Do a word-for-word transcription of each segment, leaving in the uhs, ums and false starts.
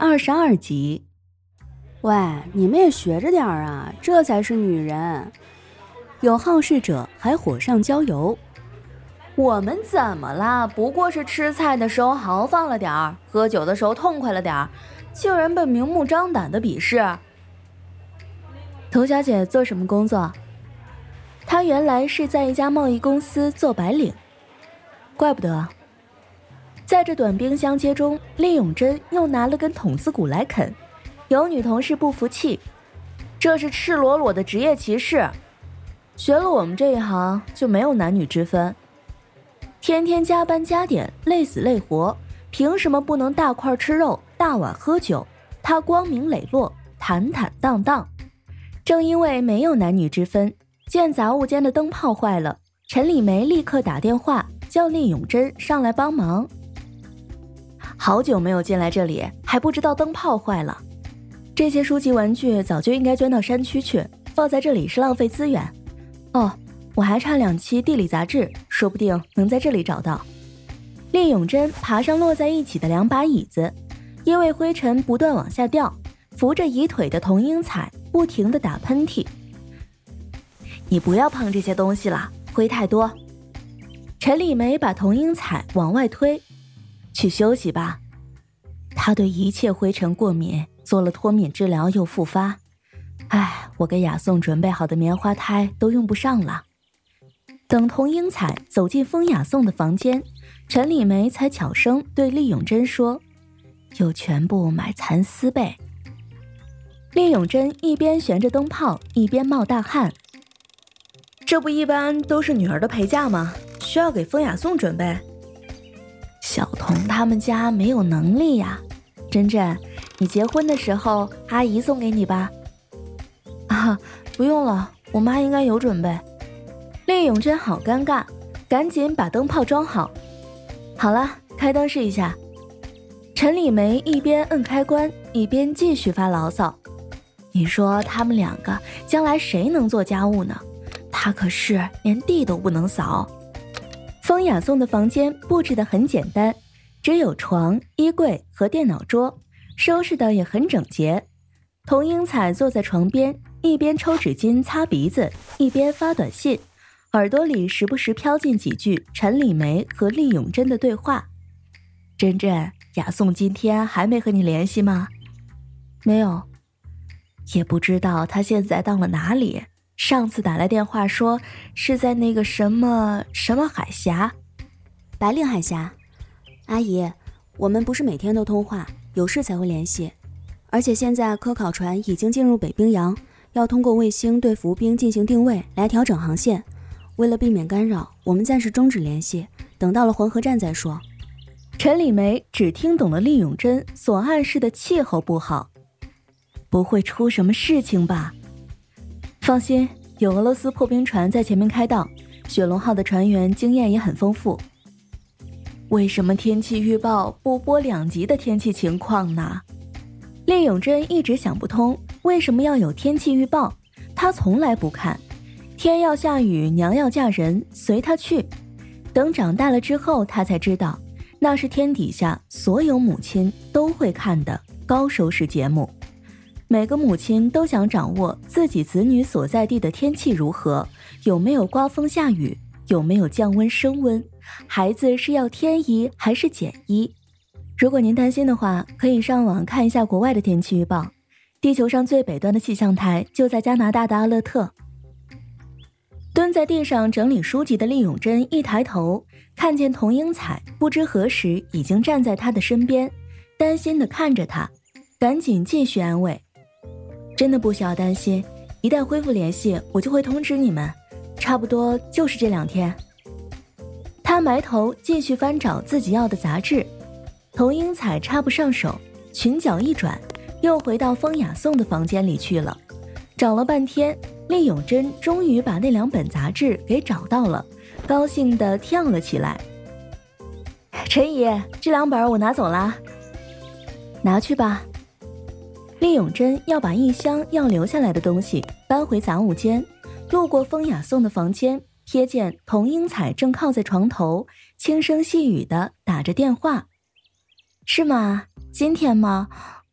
二十二集。 喂，你们也学着点啊，这才是女人。 有好事者还火上浇油。 我们怎么了？不过是吃菜的时候豪放了点儿，喝酒的时候痛快了点儿，竟然被明目张胆的鄙视。 童小姐做什么工作？她原来是在一家贸易公司做白领。怪不得。在这短兵相接中，厉永贞又拿了根筒子骨来啃。有女同事不服气， 这是赤裸裸的职业歧视。学了我们这一行就没有男女之分， 天天加班加点，累死累活，凭什么不能大块吃肉，大碗喝酒？他光明磊落，坦坦荡荡。正因为没有男女之分，见杂物间的灯泡坏了，陈李梅立刻打电话叫厉永贞上来帮忙。好久没有进来这里，还不知道灯泡坏了。这些书籍玩具早就应该捐到山区去，放在这里是浪费资源。哦，我还差两期地理杂志，说不定能在这里找到。厉永贞爬上摞在一起的两把椅子，因为灰尘不断往下掉，扶着椅腿的童英彩不停地打喷嚏。你不要碰这些东西了，灰太多。陈李梅把童英彩往外推，去休息吧。她对一切灰尘过敏，做了脱敏治疗又复发。唉，我给雅颂准备好的棉花胎都用不上了。等童英彩走进风雅颂的房间，陈李梅才悄声对厉永贞说，又全部买蚕丝被。厉永贞一边悬着灯泡一边冒大汗， 这不一般都是女儿的陪嫁吗？需要给风雅颂准备？ 小童他们家没有能力呀。珍珍，你结婚的时候阿姨送给你吧。啊，不用了，我妈应该有准备。厉永贞好尴尬，赶紧把灯泡装好。好了，开灯试一下。陈李梅一边摁开关一边继续发牢骚，你说他们两个将来谁能做家务呢？他可是连地都不能扫。风雅颂的房间布置得很简单，只有床、衣柜和电脑桌，收拾得也很整洁。童英彩坐在床边，一边抽纸巾擦鼻子，一边发短信，耳朵里时不时飘进几句陈李梅和厉永贞的对话。珍珍，雅颂今天还没和你联系吗？没有。也不知道他现在到了哪里，上次打来电话说是在那个什么什么海峡。 白令海峡。阿姨，我们不是每天都通话，有事才会联系。而且现在科考船已经进入北冰洋，要通过卫星对浮冰进行定位来调整航线。为了避免干扰，我们暂时终止联系，等到了黄河站再说。 陈李梅只听懂了厉永贞所暗示的气候不好。不会出什么事情吧？放心，有俄罗斯破冰船在前面开道，雪龙号的船员经验也很丰富。为什么天气预报不播两级的天气情况呢？厉永贞一直想不通，为什么要有天气预报？他从来不看。天要下雨，娘要嫁人，随他去。等长大了之后，他才知道，那是天底下所有母亲都会看的高收视节目。每个母亲都想掌握自己子女所在地的天气如何，有没有刮风下雨，有没有降温升温，孩子是要添衣还是减衣。如果您担心的话，可以上网看一下国外的天气预报。地球上最北端的气象台就在加拿大的阿勒特。蹲在地上整理书籍的厉永贞一抬头，看见童英彩不知何时已经站在他的身边，担心地看着他，赶紧继续安慰。真的不需要担心，一旦恢复联系，我就会通知你们，差不多就是这两天。他埋头继续翻找自己要的杂志，童英彩插不上手，裙角一转，又回到风雅颂的房间里去了。找了半天，厉永贞终于把那两本杂志给找到了，高兴地跳了起来。陈姨，这两本我拿走了。拿去吧。厉永贞要把一箱要留下来的东西搬回杂物间，路过风雅颂的房间，瞥见童英彩正靠在床头，轻声细语地打着电话。是吗？今天吗？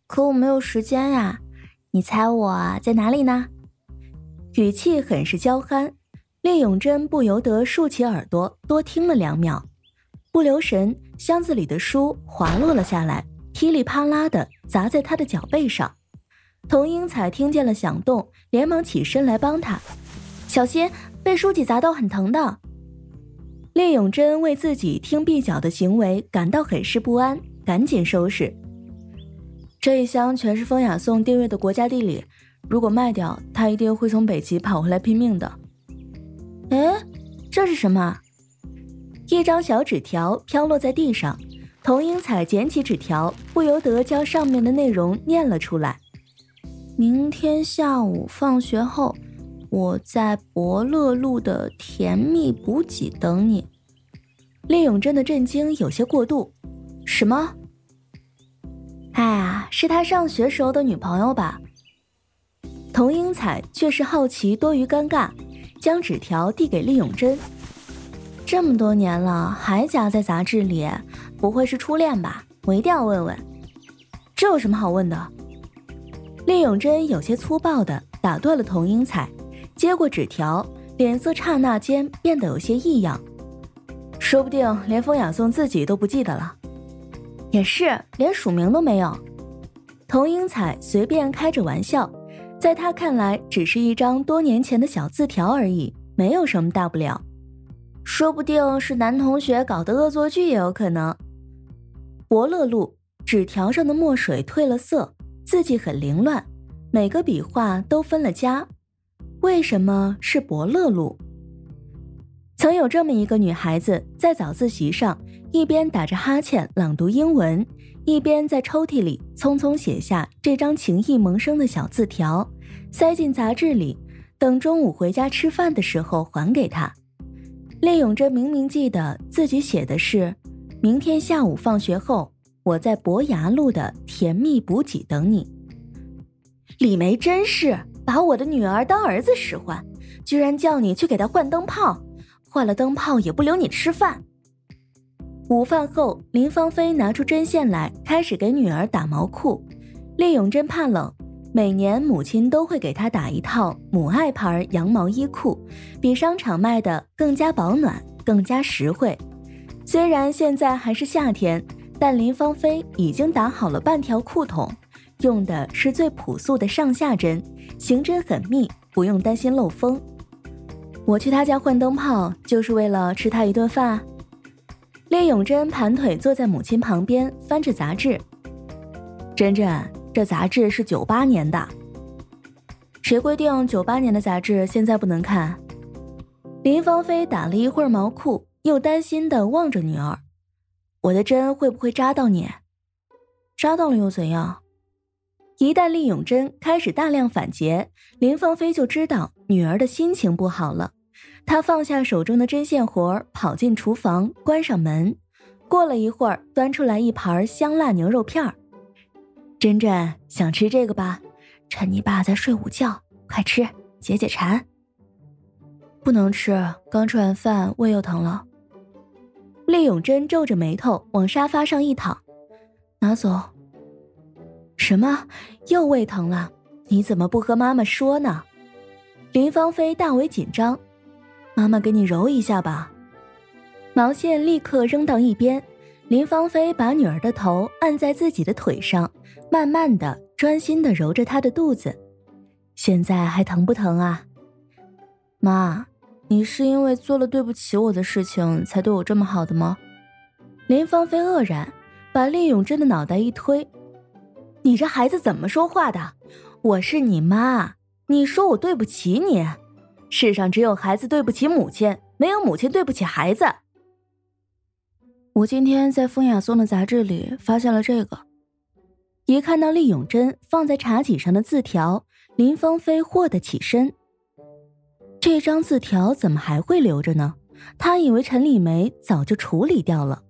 可我没有时间呀，你猜我在哪里呢？ 语气很是娇憨，聂永真不由得竖起耳朵多听了两秒，不留神，箱子里的书滑落了下来，噼里啪啦的砸在他的脚背上。童英彩听见了响动，连忙起身来帮他， 小心，被书籍砸到很疼的。 聂永真为自己听壁脚的行为感到很是不安，赶紧收拾。这一箱全是风雅颂订阅的国家地理，如果卖掉，他一定会从北极跑回来拼命的。 诶，这是什么？ 一张小纸条飘落在地上，童英彩捡起纸条，不由得将上面的内容念了出来。 明天下午放学后，我在伯乐路的甜蜜补给等你。 聂永真的震惊有些过度。 什么？哎呀，是他上学时候的女朋友吧？ 童英彩却是好奇多于尴尬，将纸条递给聂永真。 这么多年了，还夹在杂志里，不会是初恋吧？我一定要问问。 这有什么好问的？聂永真有些粗暴地打断了童英彩，接过纸条，脸色刹那间变得有些异样。说不定连风雅颂自己都不记得了。 也是，连署名都没有。 童英彩随便开着玩笑，在他看来只是一张多年前的小字条而已，没有什么大不了。 说不定是男同学搞的恶作剧也有可能。 伯乐路，纸条上的墨水褪了色，字迹很凌乱，每个笔画都分了家。为什么是伯乐路？曾有这么一个女孩子，在早自习上一边打着哈欠朗读英文，一边在抽屉里匆匆写下这张情意萌生的小字条，塞进杂志里，等中午回家吃饭的时候还给她。聂永真明明记得自己写的是明天下午放学后，我在伯牙路的甜蜜补给等你。 李梅真是把我的女儿当儿子使唤，居然叫你去给她换灯泡，换了灯泡也不留你吃饭。 午饭后，林芳菲拿出针线来，开始给女儿打毛裤。聂永真怕冷，每年母亲都会给她打一套母爱牌羊毛衣裤，比商场卖的更加保暖，更加实惠。虽然现在还是夏天，但林芳菲已经打好了半条裤筒，用的是最朴素的上下针，行针很密，不用担心漏风。我去她家换灯泡，就是为了吃她一顿饭。聂永真盘腿坐在母亲旁边，翻着杂志。真真，这杂志是九八年的。谁规定九八年的杂志现在不能看？林芳菲打了一会儿毛裤，又担心地望着女儿。我的针会不会扎到你？扎到了又怎样？一旦厉永真开始大量反诘，林芳菲就知道女儿的心情不好了。她放下手中的针线活，跑进厨房，关上门。过了一会儿，端出来一盘香辣牛肉片。真真，想吃这个吧？趁你爸在睡午觉，快吃，解解馋。不能吃，刚吃完饭，胃又疼了。厉永真皱着眉头往沙发上一躺，拿走。什么？又胃疼了？你怎么不和妈妈说呢？林芳菲大为紧张。妈妈给你揉一下吧。毛线立刻扔到一边，林芳菲把女儿的头按在自己的腿上，慢慢的专心的揉着她的肚子。现在还疼不疼啊？妈，你是因为做了对不起我的事情才对我这么好的吗？林芳菲愕然，把厉永真的脑袋一推。你这孩子怎么说话的？我是你妈，你说我对不起你？世上只有孩子对不起母亲，没有母亲对不起孩子。我今天在风雅颂的杂志里发现了这个。一看到厉永真放在茶几上的字条，林芳菲霍得起身。这张字条怎么还会留着呢？她以为陈丽梅早就处理掉了。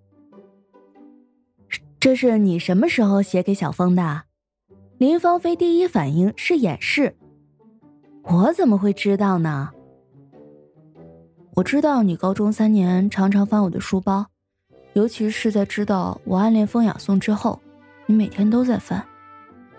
这是你什么时候写给小峰的？林芳菲第一反应是掩饰。我怎么会知道呢？我知道你高中三年常常翻我的书包，尤其是在知道我暗恋风雅颂之后，你每天都在翻。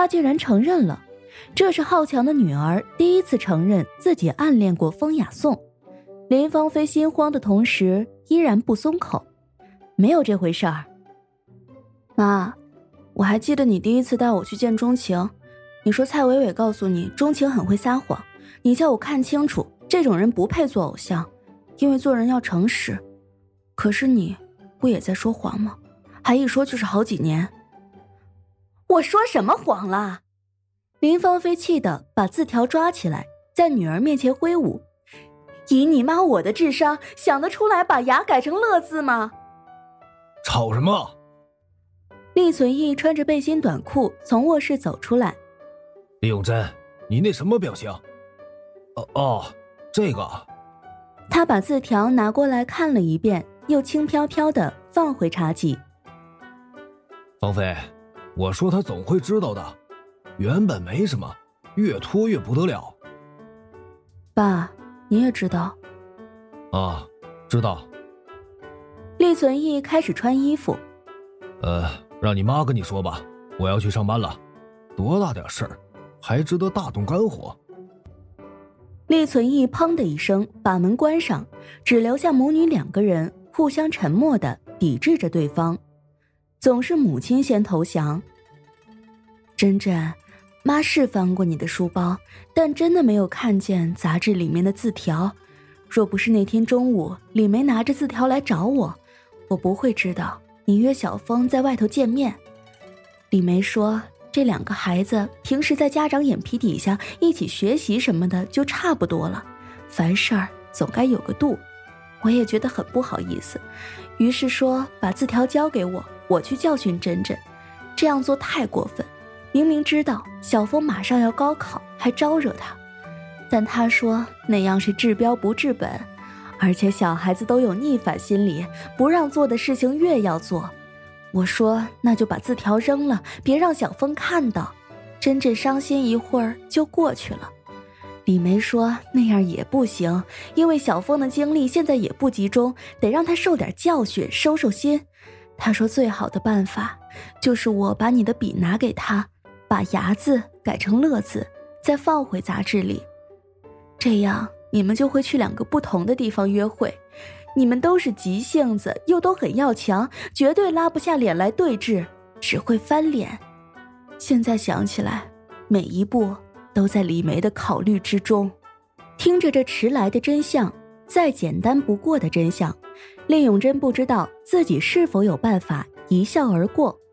他竟然承认了。这是浩强的女儿第一次承认自己暗恋过风雅颂。林芳菲心慌的同时依然不松口，没有这回事儿。 妈，我还记得你第一次带我去见钟情，你说蔡伟伟告诉你钟情很会撒谎，你叫我看清楚，这种人不配做偶像，因为做人要诚实。可是你不也在说谎吗？还一说就是好几年。 我说什么谎了？林芳菲气得把字条抓起来，在女儿面前挥舞。以你妈我的智商，想得出来把牙改成乐字吗？ 吵什么？ 厉存义穿着背心短裤从卧室走出来。 李永贞，你那什么表情？哦哦，这个。 他把字条拿过来看了一遍，又轻飘飘地放回茶几。 芳菲，我说他总会知道的，原本没什么，越拖越不得了。 爸，你也知道？ 啊，知道。 厉存义开始穿衣服。 呃，让你妈跟你说吧，我要去上班了。多大点事儿，还值得大动肝火？ 厉存义砰的一声把门关上，只留下母女两个人互相沉默地抵制着对方。总是母亲先投降。真真，妈是翻过你的书包，但真的没有看见杂志里面的字条。若不是那天中午李梅拿着字条来找我，我不会知道你约小峰在外头见面。李梅说这两个孩子平时在家长眼皮底下一起学习什么的就差不多了，凡事儿总该有个度。我也觉得很不好意思，于是说把字条交给我，我去教训真真。这样做太过分，明明知道小峰马上要高考还招惹他，但他说那样是治标不治本，而且小孩子都有逆反心理，不让做的事情越要做。我说那就把字条扔了，别让小峰看到。真真伤心一会儿就过去了。李梅说那样也不行，因为小峰的精力现在也不集中，得让他受点教训收收心。他说最好的办法就是我把你的笔拿给他，把牙字改成乐字，再放回杂志里。这样你们就会去两个不同的地方约会。你们都是急性子，又都很要强，绝对拉不下脸来对峙，只会翻脸。现在想起来，每一步都在李梅的考虑之中。听着这迟来的真相，再简单不过的真相，厉永贞不知道自己是否有办法一笑而过。